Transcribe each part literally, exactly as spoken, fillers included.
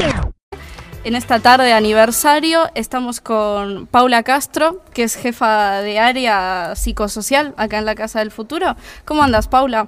En esta tarde de aniversario estamos con Paula Castro, que es jefa de área psicosocial acá en la Casa del Futuro. ¿Cómo andas, Paula?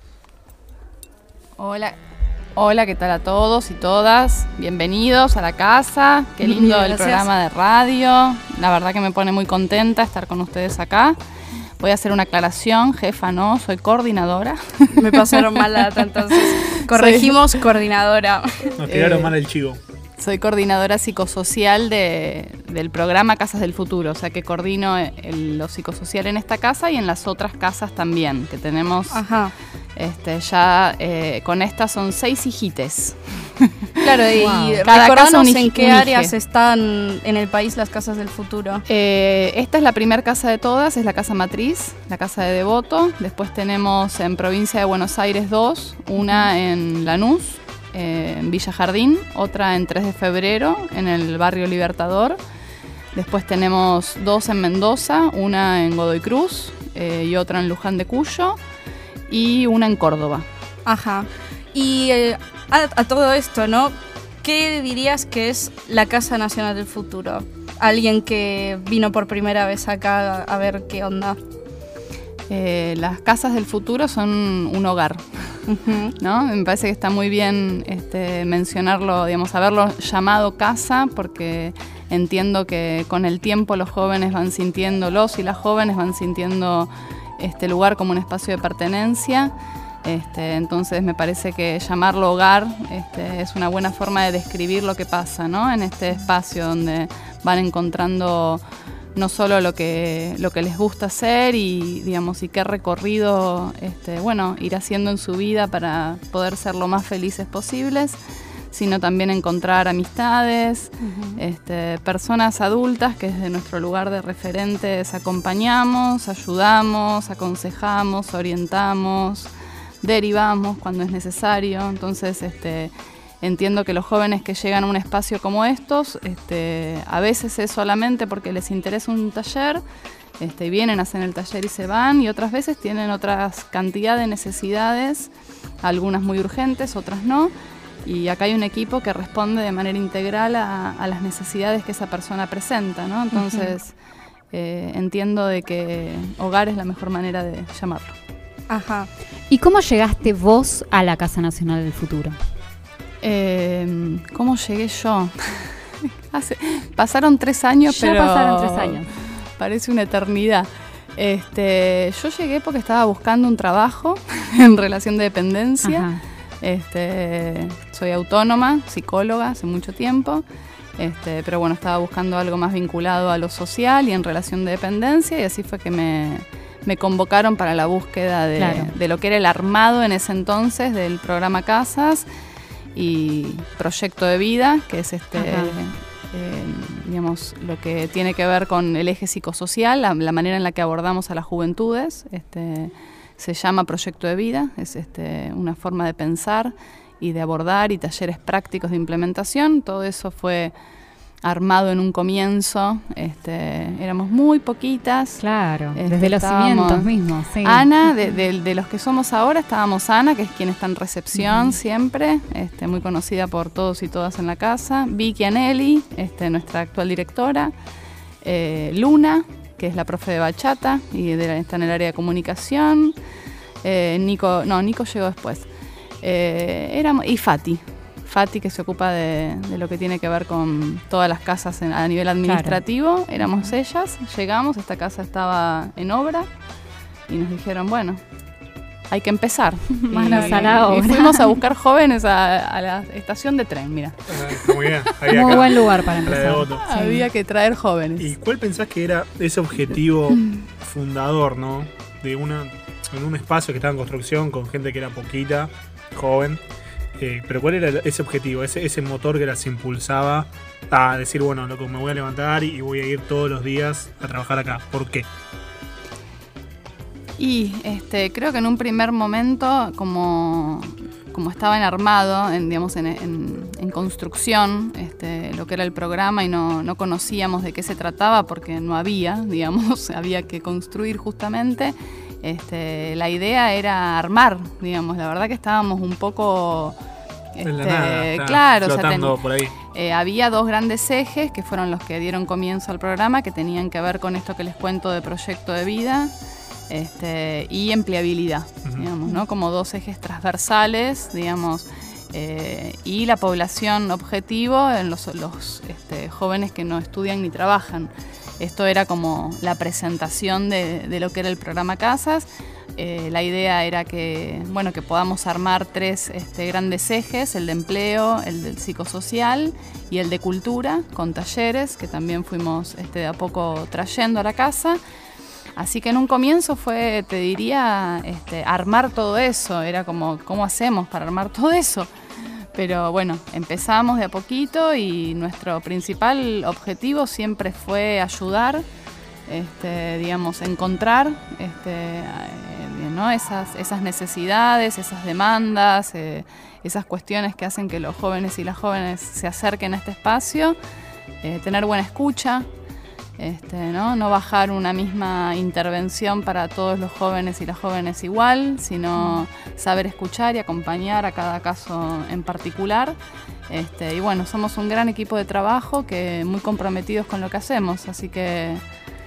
Hola, hola, ¿qué tal a todos y todas? Bienvenidos a la casa, qué lindo Bien, el gracias. programa de radio. La verdad que me pone muy contenta estar con ustedes acá. Voy a hacer una aclaración, jefa no, soy coordinadora. Me pasaron mal la data, entonces corregimos soy... coordinadora. Nos tiraron Eh, mal el chivo. Soy coordinadora psicosocial de, del programa Casas del Futuro, o sea que coordino el, lo psicosocial en esta casa y en las otras casas también, que tenemos. Ajá. Este, ya eh, con estas son seis hijites. Claro, y wow. Cada recordanos casa un en hij- qué un áreas hije. están en el país las Casas del Futuro. Eh, esta es la primera casa de todas, es la casa matriz, la casa de Devoto. Después tenemos en provincia de Buenos Aires dos, una en Lanús, eh, en Villa Jardín, otra en tres de febrero, en el barrio Libertador. Después tenemos dos en Mendoza, una en Godoy Cruz eh, y otra en Luján de Cuyo y una en Córdoba. Ajá. Y eh, a, a todo esto, ¿no? ¿Qué dirías que es la Casa Nacional del Futuro? Alguien que vino por primera vez acá a ver qué onda. Eh, las casas del futuro son un hogar, Uh-huh. ¿no? Me parece que está muy bien este, mencionarlo, digamos, haberlo llamado casa, porque entiendo que con el tiempo los jóvenes van sintiendo, los y las jóvenes van sintiendo este lugar como un espacio de pertenencia. Este, entonces me parece que llamarlo hogar este, es una buena forma de describir lo que pasa, ¿no? En este espacio donde van encontrando no solo lo que, lo que les gusta hacer y, digamos, y qué recorrido este, bueno, ir haciendo en su vida para poder ser lo más felices posibles, sino también encontrar amistades, uh-huh. este, personas adultas que desde nuestro lugar de referentes acompañamos, ayudamos, aconsejamos, orientamos, derivamos cuando es necesario. Entonces este, entiendo que los jóvenes que llegan a un espacio como estos, este, a veces es solamente porque les interesa un taller, este, vienen, hacen el taller y se van, y otras veces tienen otras cantidad de necesidades, algunas muy urgentes, otras no, y acá hay un equipo que responde de manera integral a, a las necesidades que esa persona presenta, ¿no? Entonces uh-huh. eh, entiendo de que hogar es la mejor manera de llamarlo. Ajá. ¿Y cómo llegaste vos a la Casa Nacional del Futuro? Eh, ¿Cómo llegué yo? Hace, pasaron tres años, ya pero pasaron tres años. Parece una eternidad. Este, yo llegué porque estaba buscando un trabajo en relación de dependencia. Ajá. Este, soy autónoma, psicóloga hace mucho tiempo. Este, pero bueno, estaba buscando algo más vinculado a lo social y en relación de dependencia, y así fue que me me convocaron para la búsqueda de, claro. de lo que era el armado en ese entonces del programa Casas y Proyecto de Vida, que es este, eh, digamos, lo que tiene que ver con el eje psicosocial, la, la manera en la que abordamos a las juventudes. Este, se llama Proyecto de Vida, es este, una forma de pensar y de abordar y talleres prácticos de implementación. Todo eso fue armado en un comienzo, este, éramos muy poquitas. Claro, este, desde los cimientos mismos, sí. Ana, de, de, de los que somos ahora, estábamos Ana, que es quien está en recepción uh-huh. siempre, este, muy conocida por todos y todas en la casa, Vicky Anelli, este, nuestra actual directora, eh, Luna, que es la profe de bachata y de, está en el área de comunicación, eh, Nico, no, Nico llegó después, eh, éramos, y Fati. Fati, que se ocupa de, de lo que tiene que ver con todas las casas en, a nivel administrativo, claro. Éramos ellas, llegamos, esta casa estaba en obra y nos dijeron, bueno, hay que empezar. Manos y, a la obra. Y fuimos a buscar jóvenes a, a la estación de tren, mira. Ah, muy bien. Muy acá, buen lugar para empezar. Sí. Había que traer jóvenes. ¿Y cuál pensás que era ese objetivo fundador, ¿no? De una, en un espacio que estaba en construcción con gente que era poquita, joven? Eh, pero ¿cuál era ese objetivo, ese, ese motor que las impulsaba a decir, bueno, loco, me voy a levantar y voy a ir todos los días a trabajar acá? ¿Por qué? Y este, creo que en un primer momento, como, como estaba en armado, en, digamos, en, en, en construcción, este, lo que era el programa, y no, no conocíamos de qué se trataba porque no había, digamos, había que construir justamente. Este, la idea era armar, digamos, la verdad que estábamos un poco En la Este, nada, está claro, o sea, flotando ten- por ahí. eh, había dos grandes ejes que fueron los que dieron comienzo al programa, que tenían que ver con esto que les cuento de proyecto de vida este, y empleabilidad, Ujú. digamos, ¿no? Como dos ejes transversales, digamos, eh, y la población objetivo en los, los este, jóvenes que no estudian ni trabajan. Esto era como la presentación de, de lo que era el programa Casas. Eh, la idea era que, bueno, que podamos armar tres este, grandes ejes, el de empleo, el del psicosocial y el de cultura, con talleres que también fuimos este, de a poco trayendo a la casa. Así que en un comienzo fue, te diría, este, armar todo eso. Era como, ¿cómo hacemos para armar todo eso? Pero bueno, empezamos de a poquito y nuestro principal objetivo siempre fue ayudar, este, digamos, encontrar este, eh, ¿no? esas, esas necesidades, esas demandas, eh, esas cuestiones que hacen que los jóvenes y las jóvenes se acerquen a este espacio, eh, tener buena escucha. Este, ¿no? no bajar una misma intervención para todos los jóvenes y las jóvenes igual, sino saber escuchar y acompañar a cada caso en particular. Este, y bueno, somos un gran equipo de trabajo que muy comprometidos con lo que hacemos, así que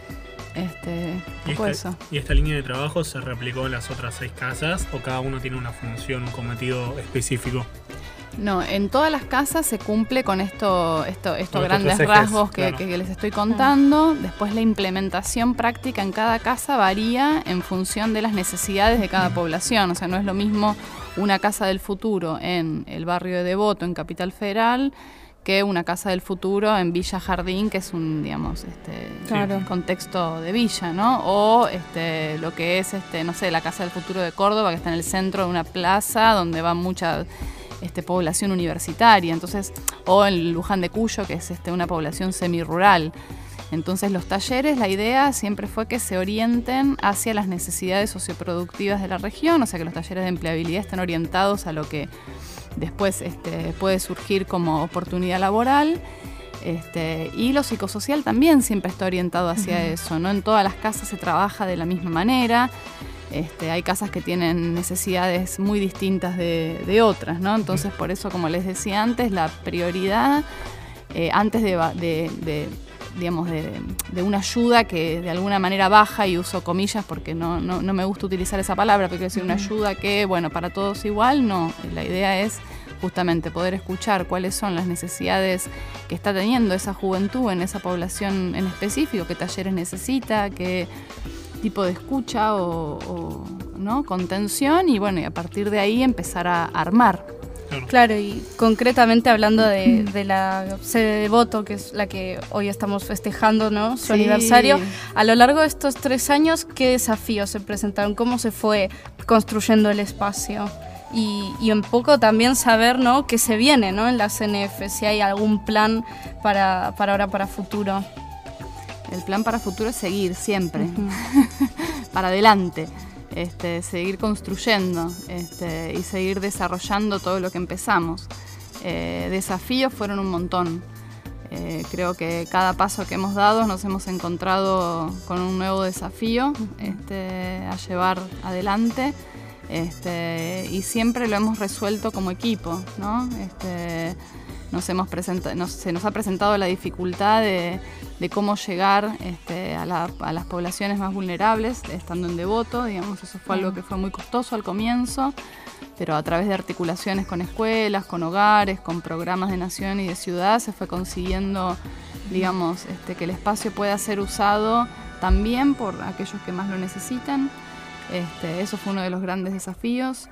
este, un ¿Y poco esta, eso. ¿Y esta línea de trabajo se replicó en las otras seis casas o cada uno tiene una función, un cometido específico? No, en todas las casas se cumple con esto, esto, estos Con estos grandes tres ejes, rasgos que, claro. que- que les estoy contando. Después la implementación práctica en cada casa varía en función de las necesidades de cada población. O sea, no es lo mismo una casa del futuro en el barrio de Devoto, en Capital Federal, que una casa del futuro en Villa Jardín, que es un, digamos, este, Claro. contexto de villa, ¿no? O este, lo que es, este, no sé, la casa del futuro de Córdoba, que está en el centro de una plaza donde va mucha este, población universitaria, entonces, o en Luján de Cuyo, que es este, una población semirural. Entonces los talleres, la idea siempre fue que se orienten hacia las necesidades socioproductivas de la región, o sea que los talleres de empleabilidad estén orientados a lo que después este, puede surgir como oportunidad laboral. Este, y lo psicosocial también siempre está orientado hacia uh-huh. eso, ¿no? En todas las casas se trabaja de la misma manera. Este, hay casas que tienen necesidades muy distintas de, de otras, ¿no? Entonces, por eso, como les decía antes, la prioridad, eh, antes de, de, de, digamos, de, de una ayuda que de alguna manera baja, y uso comillas porque no, no, no me gusta utilizar esa palabra, pero quiero decir una ayuda que, bueno, para todos igual, no. La idea es justamente poder escuchar cuáles son las necesidades que está teniendo esa juventud en esa población en específico, qué talleres necesita, qué tipo de escucha o, o ¿no? contención, y bueno, y a partir de ahí empezar a armar. Claro, y concretamente hablando de, de la sede de Devoto, que es la que hoy estamos festejando, ¿no? Su Sí. aniversario, a lo largo de estos tres años, ¿qué desafíos se presentaron? ¿Cómo se fue construyendo el espacio? Y, y un poco también saber, ¿no?, qué se viene, ¿no?, en la C N F, si hay algún plan para, para ahora, para futuro. El plan para futuro es seguir siempre, Uh-huh. para adelante, este, seguir construyendo este, y seguir desarrollando todo lo que empezamos. Eh, desafíos fueron un montón. Eh, creo que cada paso que hemos dado nos hemos encontrado con un nuevo desafío este, a llevar adelante. Este, y siempre lo hemos resuelto como equipo, ¿no? Este, nos hemos presenta- nos, se nos ha presentado la dificultad de, de cómo llegar este, a, la, a las poblaciones más vulnerables, estando en Devoto, digamos, eso fue algo que fue muy costoso al comienzo, pero a través de articulaciones con escuelas, con hogares, con programas de nación y de ciudad, se fue consiguiendo, digamos, este, que el espacio pueda ser usado también por aquellos que más lo necesitan. Este, eso fue uno de los grandes desafíos.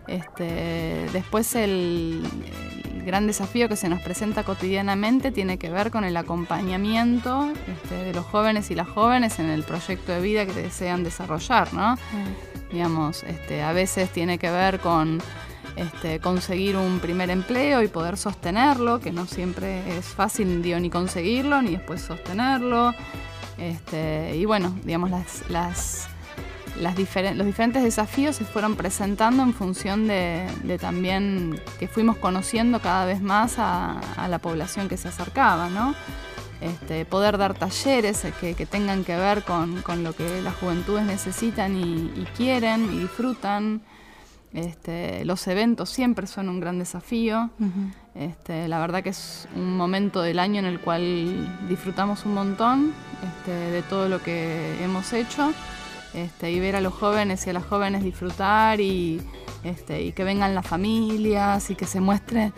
Este, después el, el gran desafío que se nos presenta cotidianamente tiene que ver con el acompañamiento este, de los jóvenes y las jóvenes en el proyecto de vida que desean desarrollar, ¿no? Mm. Digamos, este, a veces tiene que ver con este, conseguir un primer empleo y poder sostenerlo, que no siempre es fácil, digo, ni conseguirlo ni después sostenerlo. Este, y bueno, digamos, las... las Las diferen- los diferentes desafíos se fueron presentando en función de, de también que fuimos conociendo cada vez más a, a la población que se acercaba, ¿no? Este, poder dar talleres que, que tengan que ver con, con lo que las juventudes necesitan y, y quieren y disfrutan. Este, los eventos siempre son un gran desafío. Ujú. Este, la verdad que es un momento del año en el cual disfrutamos un montón este, de todo lo que hemos hecho, este, y ver a los jóvenes y a las jóvenes disfrutar y, este, y que vengan las familias y que se muestre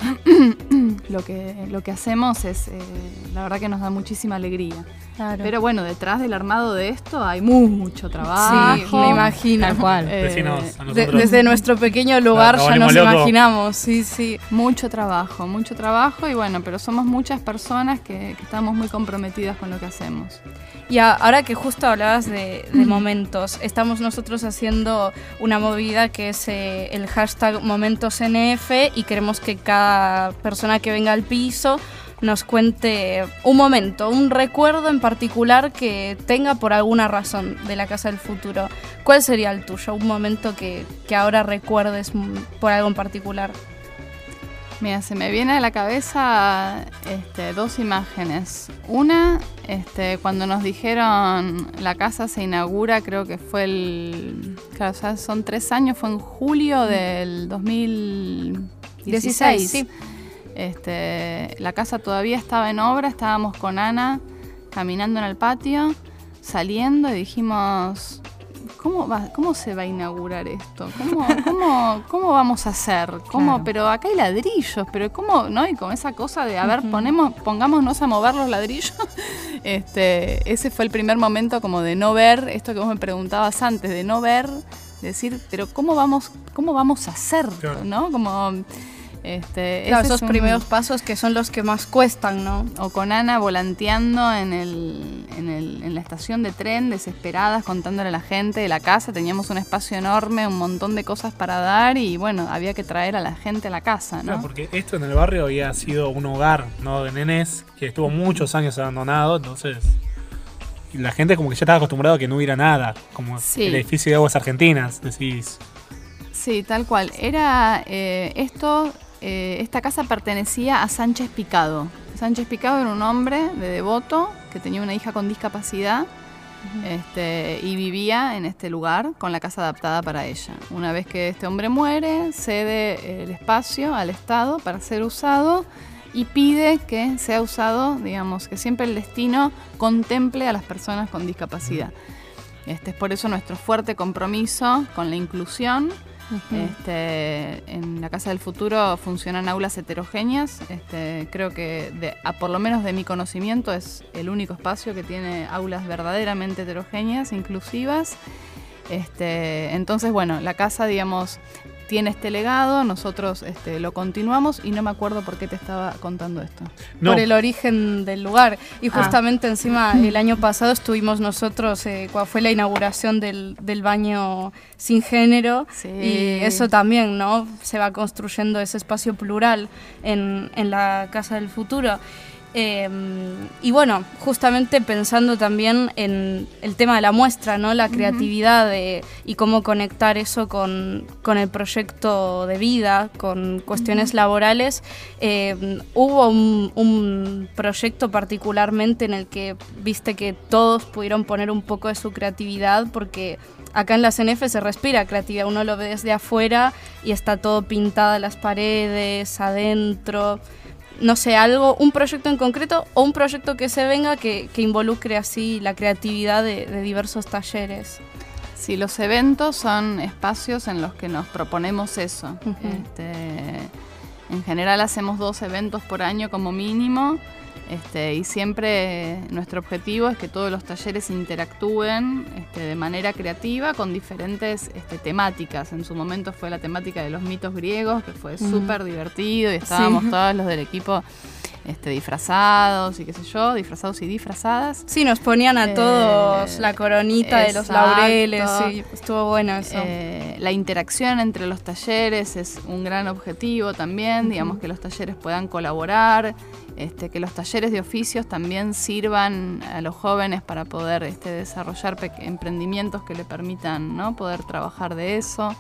lo que, lo que hacemos es, eh, la verdad que nos da muchísima alegría. Claro. Pero bueno, detrás del armado de esto hay mucho trabajo. Sí, me imagino. Tal cual. Eh, Decinos a De- nosotros. desde nuestro pequeño lugar No, no ya nos volvemos locos. imaginamos, sí, sí. Mucho trabajo, mucho trabajo y bueno, pero somos muchas personas que, que estamos muy comprometidas con lo que hacemos. Y a- ahora que justo hablabas de, de momentos, estamos nosotros haciendo una movida que es eh, el hashtag MomentosNF y queremos que cada persona que venga al piso nos cuente un momento, un recuerdo en particular que tenga por alguna razón de la Casa del Futuro. ¿Cuál sería el tuyo? Un momento que, que ahora recuerdes mm, por algo en particular. Mira, se me viene a la cabeza este, dos imágenes. Una, este, cuando nos dijeron la casa se inaugura, creo que fue el... Claro, o sea, son tres años, fue en julio del dos mil dieciséis. Sí. Este, la casa todavía estaba en obra, estábamos con Ana caminando en el patio, saliendo y dijimos... ¿Cómo, va, ¿Cómo se va a inaugurar esto? ¿Cómo, cómo, cómo vamos a hacer? ¿Cómo? Claro. Pero acá hay ladrillos, pero ¿cómo? ¿No? Y con esa cosa de, a ver, ponemos, pongámonos a mover los ladrillos. Este, ese fue el primer momento como de no ver, esto que vos me preguntabas antes, de no ver, decir, pero ¿cómo vamos, cómo vamos a hacer? Claro. ¿No? Como, este, Claro, ese esos es un- primeros pasos que son los que más cuestan, ¿no? o con Ana volanteando en, el, en, el, en la estación de tren, desesperadas, contándole a la gente de la casa. Teníamos un espacio enorme, un montón de cosas para dar y bueno, había que traer a la gente a la casa, ¿no? Claro, porque esto en el barrio había sido un hogar, ¿no? De nenes que estuvo muchos años abandonado, entonces y la gente como que ya estaba acostumbrada a que no hubiera nada, como Sí. el edificio de Aguas Argentinas, decís. Sí, tal cual. Era eh, esto, eh, esta casa pertenecía a Sánchez Picado. Sánchez Picado era un hombre de Devoto que tenía una hija con discapacidad. Este, y vivía en este lugar con la casa adaptada para ella. Una vez que este hombre muere, cede el espacio al Estado para ser usado y pide que sea usado, digamos, que siempre el destino contemple a las personas con discapacidad. Este, es por eso nuestro fuerte compromiso con la inclusión. Este, en la Casa del Futuro funcionan aulas heterogéneas. Este, creo que, de, a, por lo menos de mi conocimiento, es el único espacio que tiene aulas verdaderamente heterogéneas, inclusivas. Este, entonces, bueno, la casa, digamos, tiene este legado, nosotros este, lo continuamos y no me acuerdo por qué te estaba contando esto. No, Por el origen del lugar. Y Ah. justamente encima el año pasado estuvimos nosotros, eh, cuando fue la inauguración del, del baño sin género. Sí. Y eso también, ¿no? Se va construyendo ese espacio plural en, en la Casa del Futuro. Eh, y bueno, justamente pensando también en el tema de la muestra, ¿no? La creatividad de, y cómo conectar eso con, con el proyecto de vida, con cuestiones laborales. Eh, hubo un, un proyecto particularmente en el que viste que todos pudieron poner un poco de su creatividad, porque acá en la C N F se respira creatividad, uno lo ve desde afuera y está todo pintado en las paredes, adentro. No sé, algo, un proyecto en concreto o un proyecto que se venga que, que involucre así la creatividad de, de diversos talleres. Sí, los eventos son espacios en los que nos proponemos eso. Ujú. Este, en general hacemos dos eventos por año como mínimo. Este, y siempre nuestro objetivo es que todos los talleres interactúen este, de manera creativa con diferentes este, temáticas. En su momento fue la temática de los mitos griegos, que fue súper divertido y estábamos Sí. todos los del equipo este, disfrazados y qué sé yo, disfrazados y disfrazadas. Sí, nos ponían a Eh, todos la coronita de los exacto. laureles, sí, estuvo bueno eso. Eh, la interacción entre los talleres es un gran objetivo también, digamos que los talleres puedan colaborar, este, que los talleres de oficios también sirvan a los jóvenes para poder este, desarrollar pe- emprendimientos que le permitan, ¿no? Poder trabajar de eso.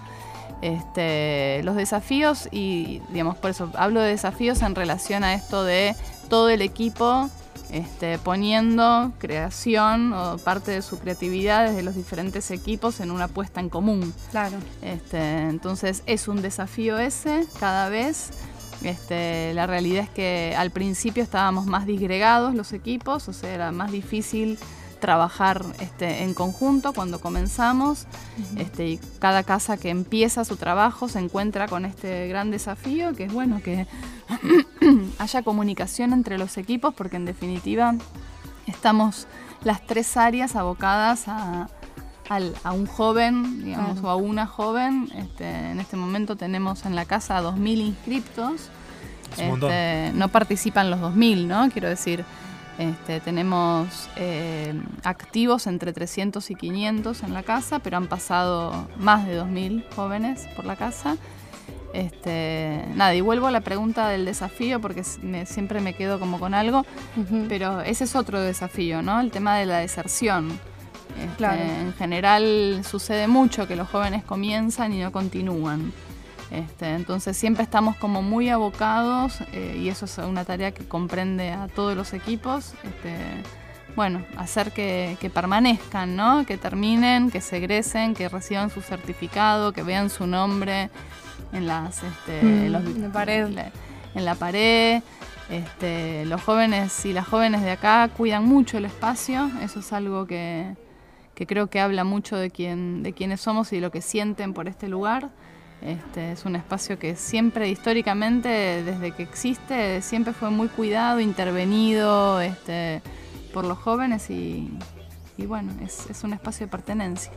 Este, los desafíos, y digamos por eso hablo de desafíos en relación a esto de todo el equipo este, poniendo creación o parte de su creatividad desde los diferentes equipos en una puesta en común. Claro. Este, entonces es un desafío ese cada vez. Este, la realidad es que al principio estábamos más disgregados los equipos, o sea, era más difícil trabajar este, en conjunto cuando comenzamos. Uh-huh. este, y cada casa que empieza su trabajo se encuentra con este gran desafío, que es bueno que haya comunicación entre los equipos, porque en definitiva estamos las tres áreas abocadas a, a, a un joven, digamos, claro. o a una joven. Este, en este momento tenemos en la casa dos mil inscriptos. Este, no participan los dos mil, ¿no? Quiero decir, Este, tenemos eh, activos entre trescientos y quinientos en la casa, pero han pasado más de dos mil jóvenes por la casa. Este, nada, y vuelvo a la pregunta del desafío, porque me, siempre me quedo como con algo, uh-huh. pero ese es otro desafío, ¿no? El tema de la deserción. Este, claro. En general sucede mucho que los jóvenes comienzan y no continúan. Este, entonces siempre estamos como muy abocados eh, y eso es una tarea que comprende a todos los equipos, este, bueno, hacer que, que permanezcan, ¿no? Que terminen, que se egresen, que reciban su certificado, que vean su nombre en las este, mm, los, en la pared, en la, en la pared. Este, los jóvenes y las jóvenes de acá cuidan mucho el espacio, eso es algo que, que creo que habla mucho de quién, de quiénes somos y de lo que sienten por este lugar. Este, es un espacio que siempre, históricamente, desde que existe, siempre fue muy cuidado, intervenido este, por los jóvenes y, y bueno, es, es un espacio de pertenencia.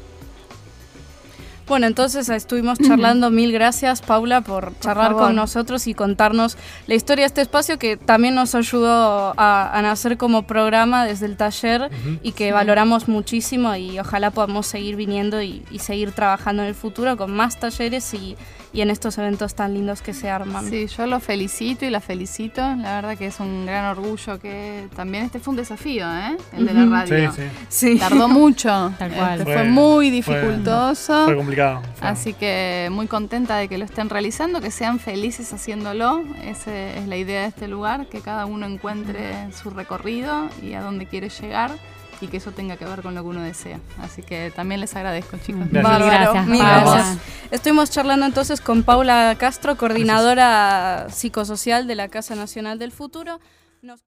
Bueno, entonces estuvimos charlando. Mil gracias, Paula, por charlar por con nosotros y contarnos la historia de este espacio que también nos ayudó a, a nacer como programa desde el taller uh-huh. y que sí. valoramos muchísimo y ojalá podamos seguir viniendo y, y seguir trabajando en el futuro con más talleres y, y en estos eventos tan lindos que se arman. Sí, yo lo felicito y la felicito. La verdad que es un gran orgullo que también este fue un desafío, ¿eh? El uh-huh. de la radio. Sí, sí. Sí. Tardó mucho. Tal cual. Este, fue, fue muy dificultoso. Fue, fue complicado. Fue. Así que muy contenta de que lo estén realizando, que sean felices haciéndolo. Esa es la idea de este lugar, que cada uno encuentre su recorrido y a dónde quiere llegar y que eso tenga que ver con lo que uno desea. Así que también les agradezco, chicos. Gracias. Bárbaro, Gracias, mil Paula. gracias. Estuvimos charlando entonces con Paula Castro, coordinadora gracias. psicosocial de la Casa Nacional del Futuro. Nos